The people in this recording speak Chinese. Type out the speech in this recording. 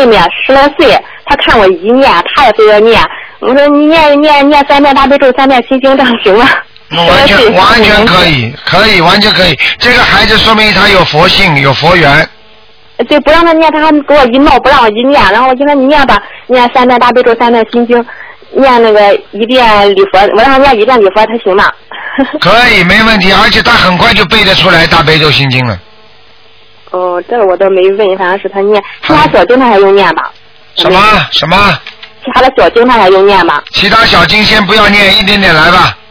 妹妹10来岁，她看我一念，她也非要念。我说你念3遍大悲咒，3遍心经，这样行吗？ 完全可以，完全可以。这个孩子说明他有佛性，有佛缘。 对，不让他念，他给我一闹，不让我一念，然后我就说你念吧，念3遍大悲咒，3遍心经，念那个1遍礼佛，我让他念1遍礼佛，他行吗？ 可以，没问题，而且他很快就背得出来大悲咒心经了。 哦，这个我倒没问，反正是他念，其他小经他还用念吧？ 什么？ 其他的小经他还用念吧？ 其他小经先不要念，一点点来吧。